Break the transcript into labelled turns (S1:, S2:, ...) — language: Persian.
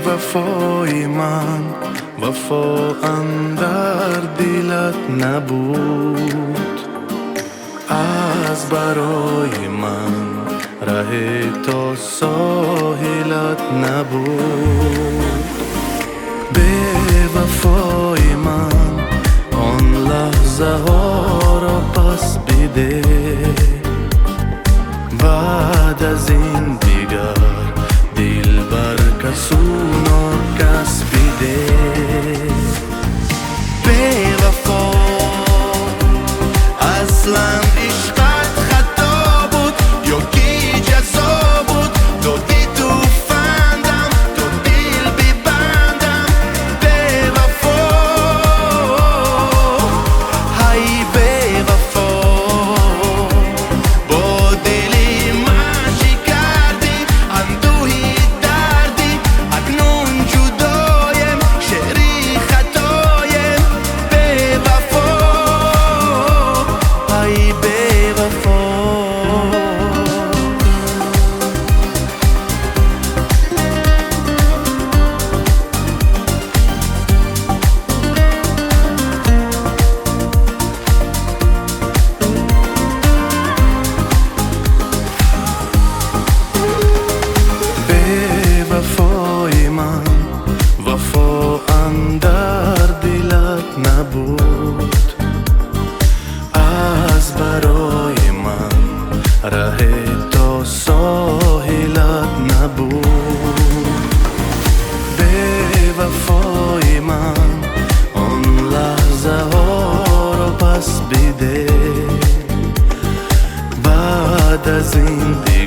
S1: وفای من وفاام در دلت نبود، از برای من ره تا ساحلت نبود. به وفای من آن لحظه ها را پس بده، بعد از این دیگر دل بر کسو ناکس بده. به وفا اصلا عشقت خطا بود یا کی جزا بود؟ دادی تو فندم تو دل ببندم. به وفا های به وفا با دلی من چی کردی؟ اندوهی دردی اکنون جدایم شعری خطایم. به وفا های به وفا وفای من وفاام در دلت نبود، از برای من ره تا ساحلت نبود. به وفای من آن لحظه ها را پس بده، بعد از این